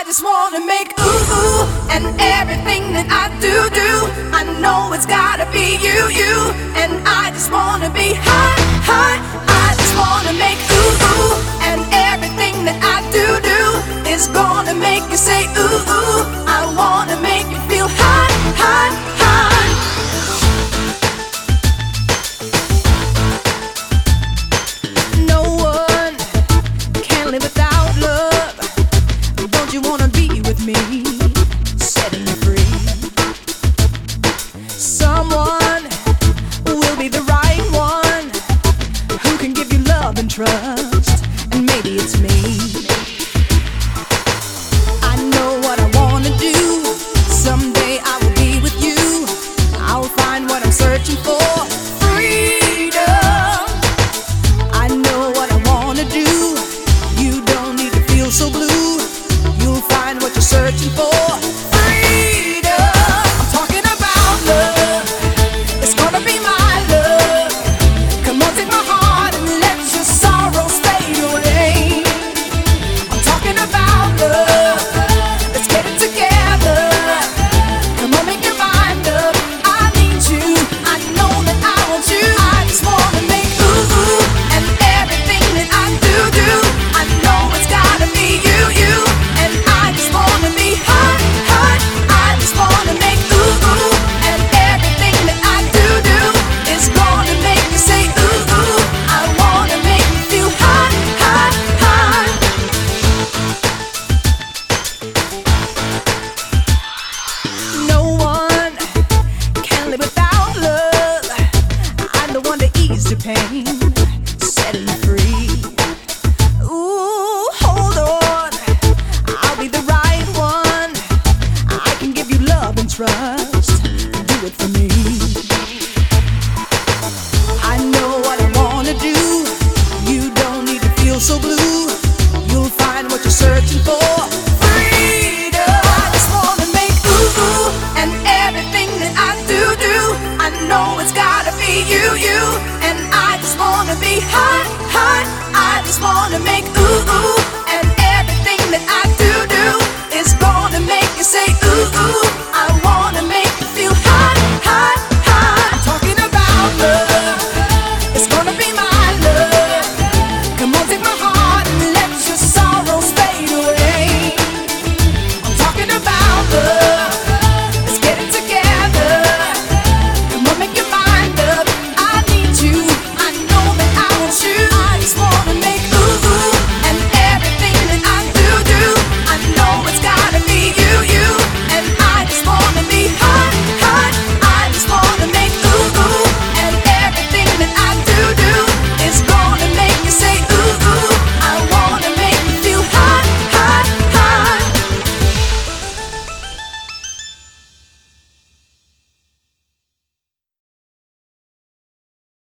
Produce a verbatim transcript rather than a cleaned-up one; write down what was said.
I just wanna make ooh ooh, and everything that I do do, I know it's gotta be you, you, and I just wanna be high, high. I just wanna make ooh ooh, and everything that I do do is gonna make you say ooh ooh. I wanna make you feel high, high, high. No one can live without love. Don't you wanna